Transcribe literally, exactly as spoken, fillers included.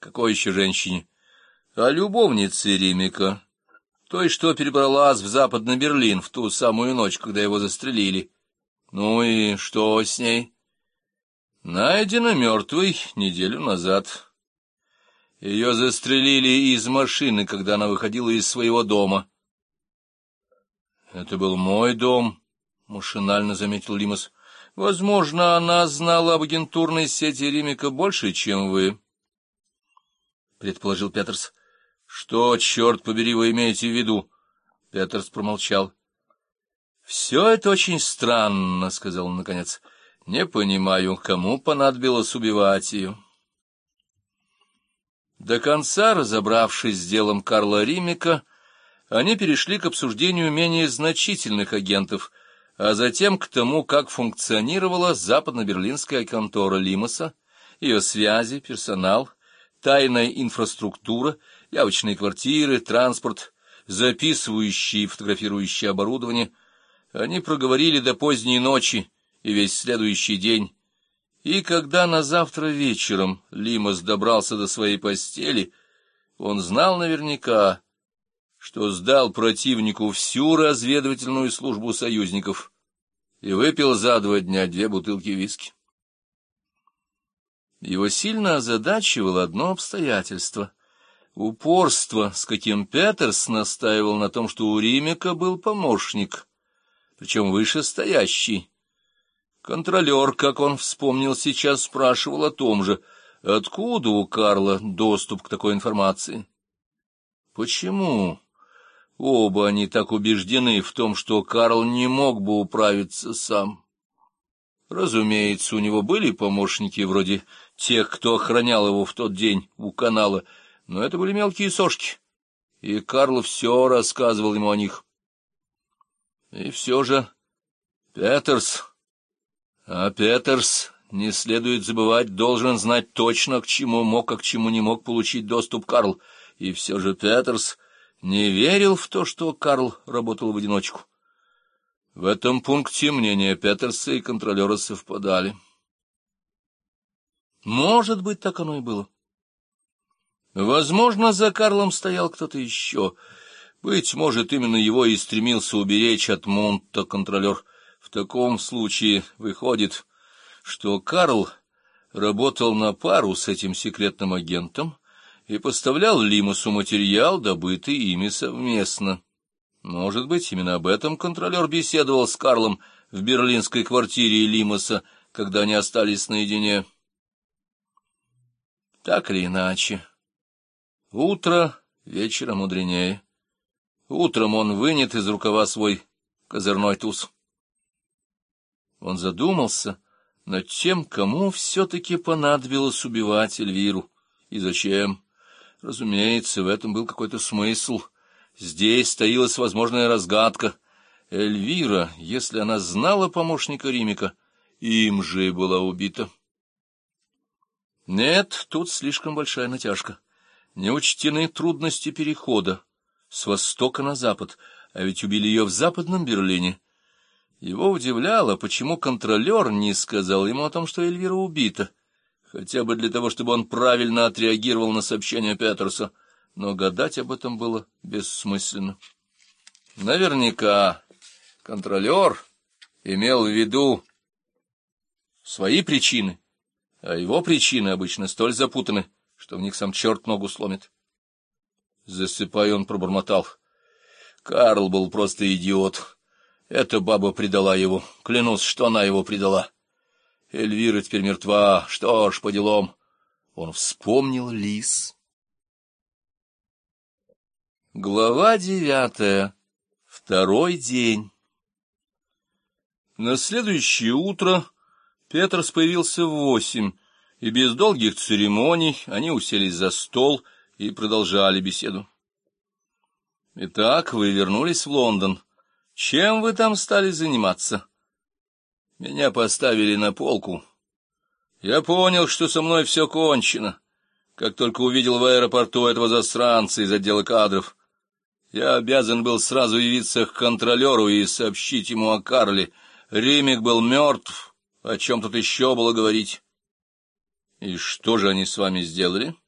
Какой еще женщине? О любовнице Римика, той, что перебралась в Западный Берлин в ту самую ночь, когда его застрелили. Ну и что с ней? Найдена мертвой неделю назад. Ее застрелили из машины, когда она выходила из своего дома. — Это был мой дом, — машинально заметил Лимос. — Возможно, она знала об агентурной сети Римика больше, чем вы, — предположил Петерс. — Что, черт побери, вы имеете в виду? Петерс промолчал. — Все это очень странно, — сказал он наконец. — Не понимаю, кому понадобилось убивать ее. До конца разобравшись с делом Карла Римика, они перешли к обсуждению менее значительных агентов, а затем к тому, как функционировала западно-берлинская контора Лимоса, ее связи, персонал, тайная инфраструктура, явочные квартиры, транспорт, записывающие и фотографирующие оборудование. Они проговорили до поздней ночи и весь следующий день. И когда на завтра вечером Лимос добрался до своей постели, он знал наверняка, что сдал противнику всю разведывательную службу союзников и выпил за два дня две бутылки виски. Его сильно озадачивало одно обстоятельство — упорство, с каким Петерс настаивал на том, что у Римика был помощник, причем вышестоящий. Контролер, как он вспомнил сейчас, спрашивал о том же, откуда у Карла доступ к такой информации. Почему оба они так убеждены в том, что Карл не мог бы управиться сам? Разумеется, у него были помощники вроде тех, кто охранял его в тот день у канала, но это были мелкие сошки, и Карл все рассказывал ему о них. И все же Петерс... А Петерс, не следует забывать, должен знать точно, к чему мог, а к чему не мог получить доступ Карл. И все же Петерс не верил в то, что Карл работал в одиночку. В этом пункте мнения Петерса и контролера совпадали. Может быть, так оно и было. Возможно, за Карлом стоял кто-то еще. Быть может, именно его и стремился уберечь от Мунта контролер. В таком случае выходит, что Карл работал на пару с этим секретным агентом и поставлял Лимосу материал, добытый ими совместно. Может быть, именно об этом контролер беседовал с Карлом в берлинской квартире Лимоса, когда они остались наедине. Так или иначе, утро вечера мудренее. Утром он вынет из рукава свой козырной туз. Он задумался над тем, кому все-таки понадобилось убивать Эльвиру и зачем. Разумеется, в этом был какой-то смысл. Здесь таилась возможная разгадка. Эльвира, если она знала помощника Римика, им же была убита. Нет, тут слишком большая натяжка. Не учтены трудности перехода с востока на запад, а ведь убили ее в Западном Берлине. Его удивляло, почему контролер не сказал ему о том, что Эльвира убита, хотя бы для того, чтобы он правильно отреагировал на сообщение Петерса, но гадать об этом было бессмысленно. Наверняка контролер имел в виду свои причины, а его причины обычно столь запутаны, что в них сам черт ногу сломит. Засыпая, он пробормотал: Карл был просто идиот. Эта баба предала его. Клянусь, что она его предала. Эльвира теперь мертва. Что ж, по делам. Он вспомнил Лис. Глава девятая. Второй день. На следующее утро Петерс появился в восемь, и без долгих церемоний они уселись за стол и продолжали беседу. «Итак, вы вернулись в Лондон. Чем вы там стали заниматься?» «Меня поставили на полку. Я понял, что со мной все кончено, как только увидел в аэропорту этого засранца из отдела кадров. Я обязан был сразу явиться к контролеру и сообщить ему о Карле. Римик был мертв, о чем тут еще было говорить». «И что же они с вами сделали?»